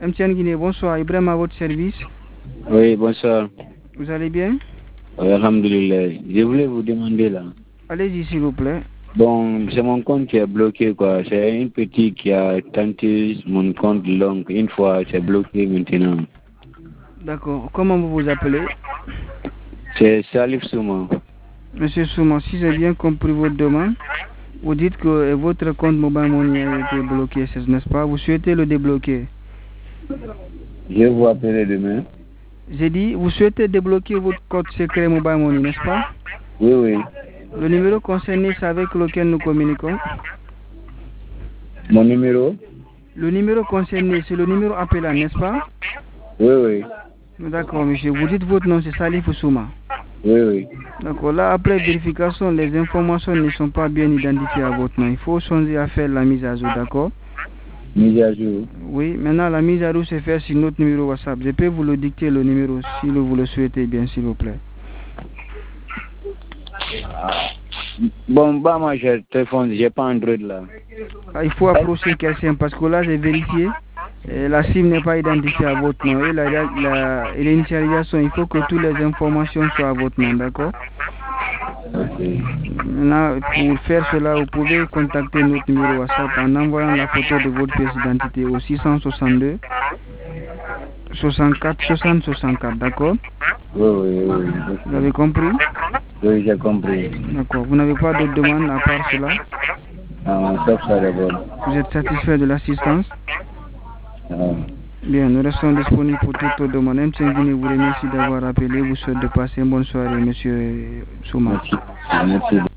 MTN Guinée, bonsoir. Ibrahim à votre service. Oui, bonsoir. Vous allez bien? Oui, alhamdoulilah. Je voulais vous demander là. Allez-y, s'il vous plaît. Bon, c'est mon compte qui est bloqué, quoi. C'est une petite qui a tenté mon compte long. Une fois, c'est bloqué maintenant. D'accord. Comment vous vous appelez? C'est Salif Souma. Monsieur Souma, si j'ai bien compris votre demande, vous dites que votre compte Mobile Money a été bloqué, n'est-ce pas? Vous souhaitez le débloquer? Je vais vous appeler demain. J'ai dit, vous souhaitez débloquer votre code secret Mobile Money, n'est-ce pas? Oui, oui. Le numéro concerné, c'est avec lequel nous communiquons? Mon numéro? Le numéro concerné, c'est le numéro appelant, n'est-ce pas? Oui, oui. D'accord, monsieur. Vous dites votre nom, c'est Salif Souma. Oui, oui. D'accord. Là, après vérification, les informations ne sont pas bien identifiées à votre nom. Il faut songer à faire la mise à jour, d'accord? Mise à jour. Oui, maintenant la mise à jour se fait sur notre numéro WhatsApp. Je peux vous le dicter le numéro si vous le souhaitez bien, s'il vous plaît. Bon, bah, moi, j'ai le téléphone, j'ai pas Android là. Il faut approcher quelqu'un parce que là, j'ai vérifié. La SIM n'est pas identifiée à votre nom. Et l'initialisation, il faut que toutes les informations soient à votre nom, d'accord? Maintenant, pour faire cela, vous pouvez contacter notre numéro WhatsApp en envoyant la photo de votre pièce d'identité au 662 64 60 64, d'accord? Oui, oui, oui. Vous avez compris? Oui, j'ai compris. D'accord. Vous n'avez pas d'autres demandes à part cela? Sauf ça d'abord. Vous êtes satisfait de l'assistance? Ah. Bien, nous restons disponibles pour toutes vos demandes. MTN Guinée vous remercie d'avoir appelé. Vous souhaite de passer une bonne soirée, monsieur Souma. Merci. Merci.